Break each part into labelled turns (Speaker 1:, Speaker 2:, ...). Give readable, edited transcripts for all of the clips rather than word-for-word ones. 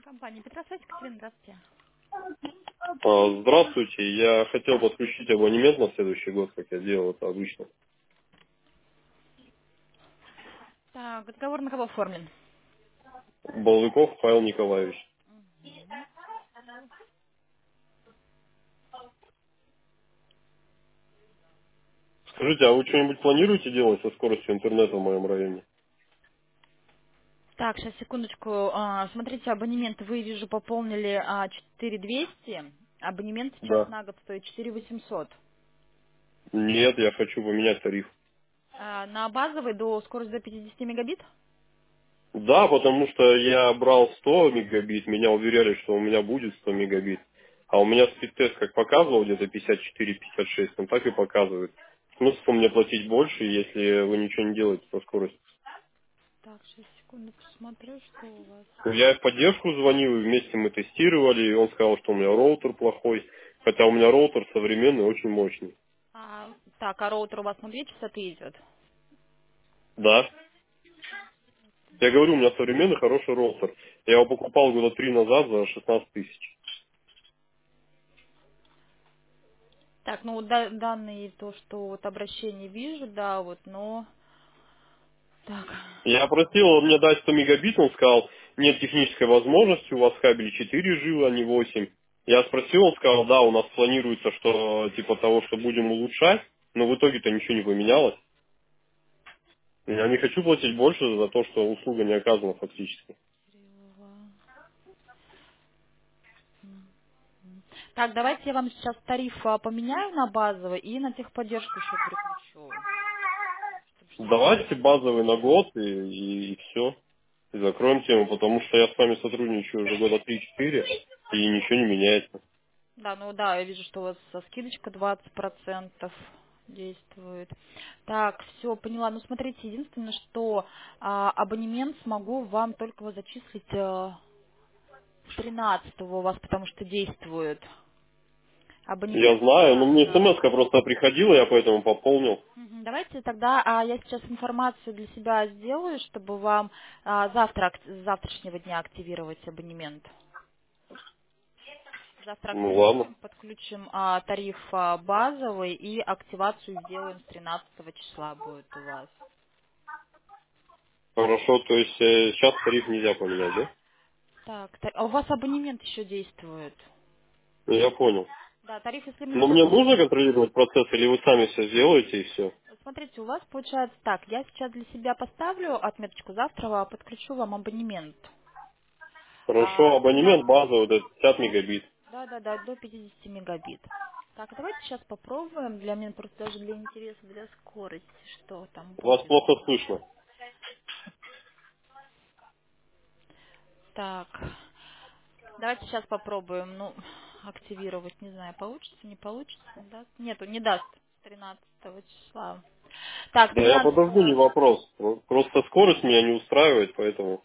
Speaker 1: Компания Петросвязь, Екатерина, здравствуйте.
Speaker 2: Здравствуйте, я хотел подключить абонемент на следующий год, как я делал это обычно.
Speaker 1: Так, договор на кого оформлен?
Speaker 2: Балыков Павел Николаевич. Скажите, а вы что-нибудь планируете делать со скоростью интернета в моем районе?
Speaker 1: Так, сейчас, секундочку. Смотрите, абонемент вы, вижу, пополнили 4200. Абонемент сейчас
Speaker 2: Да.
Speaker 1: на год стоит 4800.
Speaker 2: Нет, я хочу поменять тариф.
Speaker 1: На базовый до скорости до 50 мегабит?
Speaker 2: Да, потому что я брал 100 мегабит, меня уверяли, что у меня будет 100 мегабит. А у меня спид-тест как показывал, где-то 54-56, он так и показывает. Смысл мне платить больше, если вы ничего не делаете со скоростью?
Speaker 1: Так, сейчас, секунду, посмотрю, что у вас.
Speaker 2: Я в поддержку звонил, и вместе мы тестировали, и он сказал, что у меня роутер плохой, хотя у меня роутер современный, очень мощный.
Speaker 1: Так, а роутер у вас на 2 частоты идет?
Speaker 2: Да. Я говорю, у меня современный хороший роутер. Я его покупал года 3 назад за 16 тысяч.
Speaker 1: Так, ну, данные, то, что вот обращение вижу, да, вот, но... Так.
Speaker 2: Я просил он мне дать 100 мегабит, он сказал, нет технической возможности, у вас в кабеле 4 жилы, а не 8. Я спросил, он сказал, да, у нас планируется, что типа того, что будем улучшать, но в итоге-то ничего не поменялось. Я не хочу платить больше за то, что услуга не оказана фактически.
Speaker 1: Так, давайте я вам сейчас тариф поменяю на базовый и на техподдержку еще переключу, чтобы у вас
Speaker 2: Давайте базовый на год и все. И закроем тему, потому что я с вами сотрудничаю уже года 3-4 и ничего не меняется.
Speaker 1: Да, ну да, я вижу, что у вас скидочка 20% действует. Так, все, поняла. Ну, смотрите, единственное, что абонемент смогу вам только его зачислить 13-го у вас, потому что действует
Speaker 2: Я
Speaker 1: абонемент.
Speaker 2: знаю, но мне смс просто приходила, я поэтому пополнил.
Speaker 1: Мгм. Давайте тогда я сейчас информацию для себя сделаю, чтобы вам с завтрашнего дня активировать абонемент. Завтра
Speaker 2: Ну ладно.
Speaker 1: активируем, подключим тариф базовый и активацию сделаем с 13 числа будет у вас.
Speaker 2: Хорошо, то есть сейчас тариф нельзя поменять, да?
Speaker 1: Так, а у вас абонемент еще действует.
Speaker 2: Ну, я понял.
Speaker 1: Да, тариф, если мы
Speaker 2: Но мне
Speaker 1: сделаем...
Speaker 2: нужно контролировать процесс, или вы сами все сделаете и все?
Speaker 1: Смотрите, у вас получается так, я сейчас для себя поставлю отметочку, завтра подключу вам абонемент.
Speaker 2: Хорошо,
Speaker 1: С
Speaker 2: абонемент
Speaker 1: 13...
Speaker 2: базовый, это 50 мегабит.
Speaker 1: Да, до 50 мегабит. Так, давайте сейчас попробуем, для меня просто даже для интереса, для скорости, что там
Speaker 2: Вас
Speaker 1: будет.
Speaker 2: плохо слышно.
Speaker 1: Так, давайте сейчас попробуем, ну, активировать, не знаю, получится, не получится, даст? Нету, не даст с 13 числа. Так, с
Speaker 2: Да я
Speaker 1: 13.
Speaker 2: подожду, не вопрос. Просто скорость меня не устраивает, поэтому...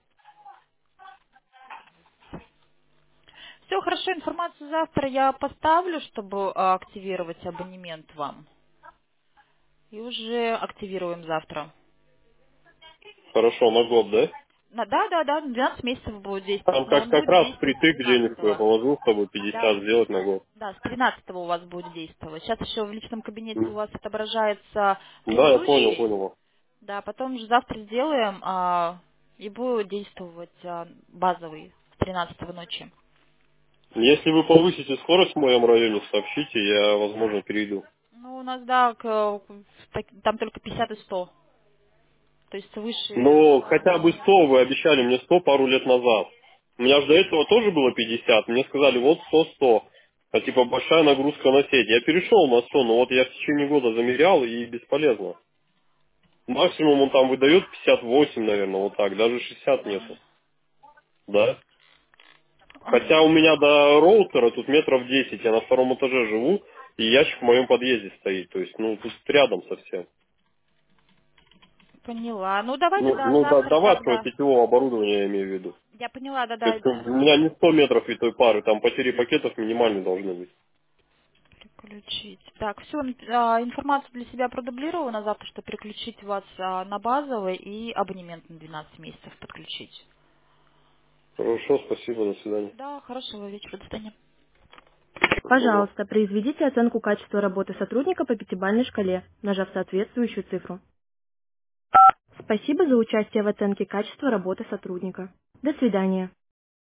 Speaker 1: Все, хорошо, информацию завтра я поставлю, чтобы активировать абонемент вам. И уже активируем завтра.
Speaker 2: Хорошо, на год, да?
Speaker 1: Да, 12 месяцев будет действовать,
Speaker 2: Там
Speaker 1: но
Speaker 2: как,
Speaker 1: он
Speaker 2: как
Speaker 1: будет
Speaker 2: раз
Speaker 1: действовать с
Speaker 2: впритык денежку я
Speaker 1: 13.
Speaker 2: положил, чтобы
Speaker 1: Да,
Speaker 2: 50 сделать на год.
Speaker 1: да, с 13 у вас будет действовать. Сейчас еще в личном кабинете у
Speaker 2: М.
Speaker 1: вас отображается
Speaker 2: Да, я понял,
Speaker 1: предыдущий.
Speaker 2: понял.
Speaker 1: Да, потом же завтра сделаем, и будет действовать базовый с 13 ночи.
Speaker 2: Если вы повысите скорость в моем районе, сообщите, я, возможно, перейду.
Speaker 1: Ну, у нас, да, там только 50 и 100. То есть выше
Speaker 2: Ну, хотя бы
Speaker 1: нет.
Speaker 2: 100, вы обещали мне 100 пару лет назад. У меня же до этого тоже было 50, мне сказали, вот 100-100. А типа большая нагрузка на сеть. Я перешел на 100, но вот я в течение года замерял и бесполезно. Максимум он там выдает 58, наверное, вот так, даже 60
Speaker 1: Да.
Speaker 2: нету. Да? Хотя у меня до роутера тут метров 10, я на втором этаже живу, и ящик в моем подъезде стоит. То есть, ну, тут рядом совсем.
Speaker 1: Поняла. Ну, давайте,
Speaker 2: Ну,
Speaker 1: да,
Speaker 2: ну да,
Speaker 1: завтра
Speaker 2: до вашего
Speaker 1: тогда.
Speaker 2: сетевого оборудования я имею в виду.
Speaker 1: Я поняла,
Speaker 2: То
Speaker 1: да.
Speaker 2: есть у меня не 100 метров витой пары, там потери пакетов минимальные должны быть.
Speaker 1: Переключить. Так, все, информацию для себя продублировала на завтра, что переключить вас на базовый и абонемент на 12 месяцев подключить.
Speaker 2: Хорошо, спасибо, до свидания.
Speaker 1: Да, хорошего вечера, до свидания.
Speaker 2: Ага.
Speaker 3: Пожалуйста, произведите оценку качества работы сотрудника по пятибалльной шкале, нажав соответствующую цифру. Спасибо за участие в оценке качества работы сотрудника. До свидания.